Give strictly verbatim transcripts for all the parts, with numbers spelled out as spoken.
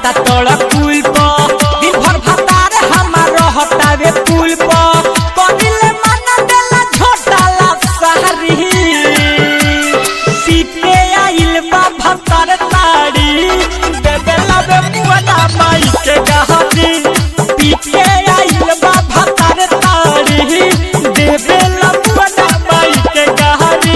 जाता तोड़ पुल पर दिन भर भतार हमार रहता वे पुल पर कदिले मना देला झोटाला सहरी पीके आइल बा भतार ताड़ी दे देला वे मुआना माई के गहरी पीके आइल बा भतार ताड़ी दे देला मुआना माई के गहरी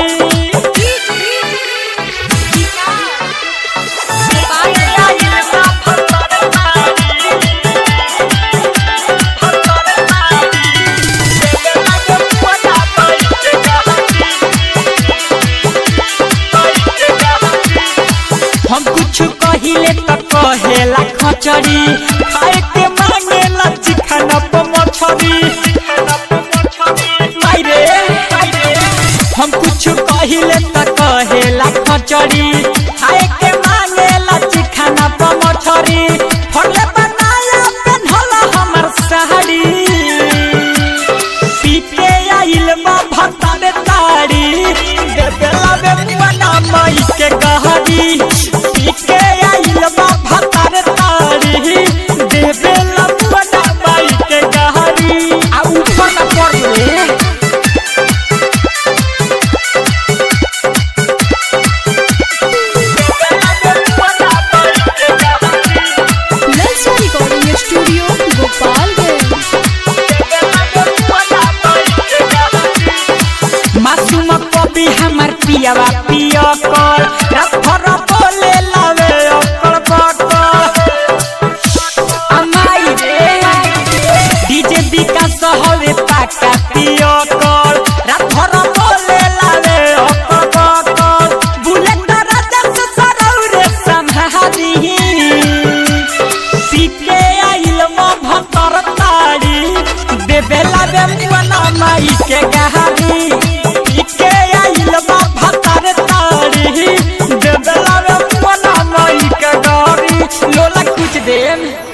हम कुछ कहिले त कहेला खचड़ी खाए के मांगेला चिकन प मछरी मायरे हम कुछ कहिले त कहेला खचड़ी खाए के मांगेला चिकन प मछरी फले बनाया पेन्हला हमर साड़ी पीके आइल बा भतार ताड़ी देबेला बे मुआना माई के गहरी पीके आइल बा भतार ताड़ी देबेला मुआना माई के गहरी आ ऊपर ना पड़ले ललचा रिकॉर्डिंग स्टूडियो गोपालगंज। मासूम कवि हमार पियावा पिया कर रात भर बोले लावे ओकर बकर अमाई रे डीजे विकास हवे पाका पिया कर रात भर बोले लावे ओकर बकर बुलेट राजा से सरौरे संहारी पीके आइल मा भतर ताड़ी देबेला बे मुआना माई के गहरी पीके आइल बा भतार ताड़ी देबेला बे मुआना माई के गहरी लोला कुछ देन।